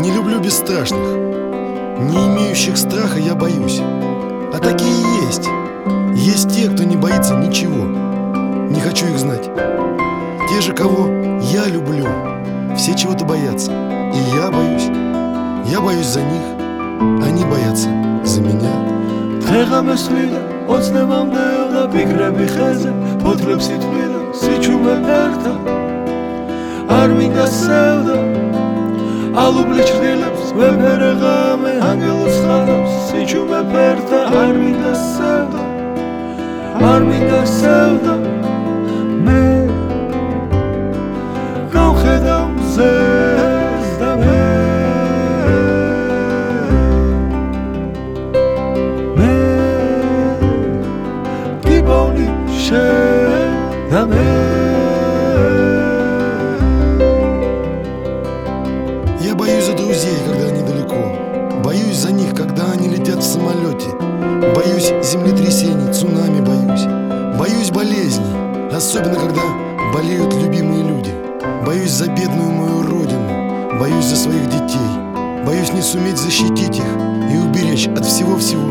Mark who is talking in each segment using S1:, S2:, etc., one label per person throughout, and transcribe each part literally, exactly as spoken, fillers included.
S1: Не люблю бесстрашных, не имеющих страха я боюсь. А такие есть. Есть те, кто не боится ничего. Не хочу их знать. Те же, кого я люблю, все чего-то боятся. И я боюсь. Я боюсь за них. Они боятся за меня.
S2: ალუბლი ჩრდილებს ვეფერე ღამე ანგელოს ხარავს სიჩუმე ფერთა არ მინდა სევდა არ მინდა სევდა მე გავხედავ მზეს და მე მე გიბოვნი შენ და მე
S1: Я боюсь за друзей, когда они далеко. Боюсь за них, когда они летят в самолете. Боюсь землетрясений, цунами боюсь. Боюсь болезней, особенно когда болеют любимые люди. Боюсь за бедную мою родину. Боюсь за своих детей. Боюсь не суметь защитить их и уберечь от всего-всего.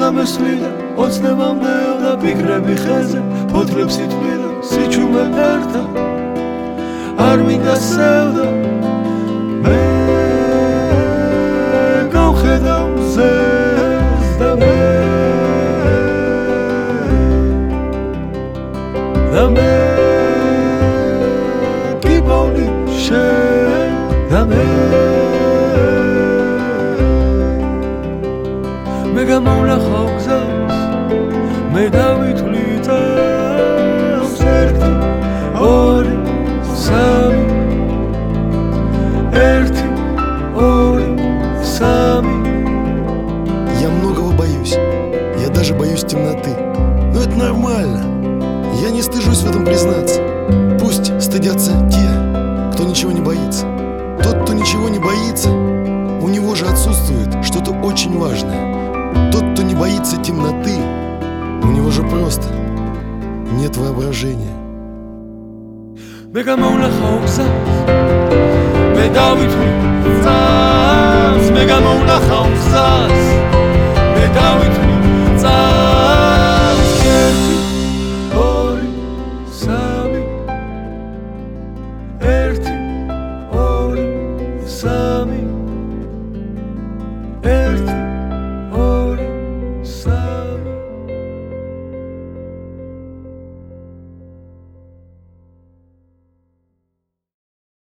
S2: გავხედავ მზეს და მე და მე გიბოვნი შენ და მე მე გამოვნახავ გზას მე დავითვლი წელს ერთი ორი სამი ერთი ორი
S1: Я многого боюсь. Я даже боюсь темноты. Но это нормально. Я не стыжусь в этом признаться. Пусть стыдятся те, кто ничего не боится. Тот, кто ничего не боится, у него же отсутствует что-то очень важное. Тот, кто не боится темноты, у него же просто нет воображения.
S2: მე გამოვნახავ გზას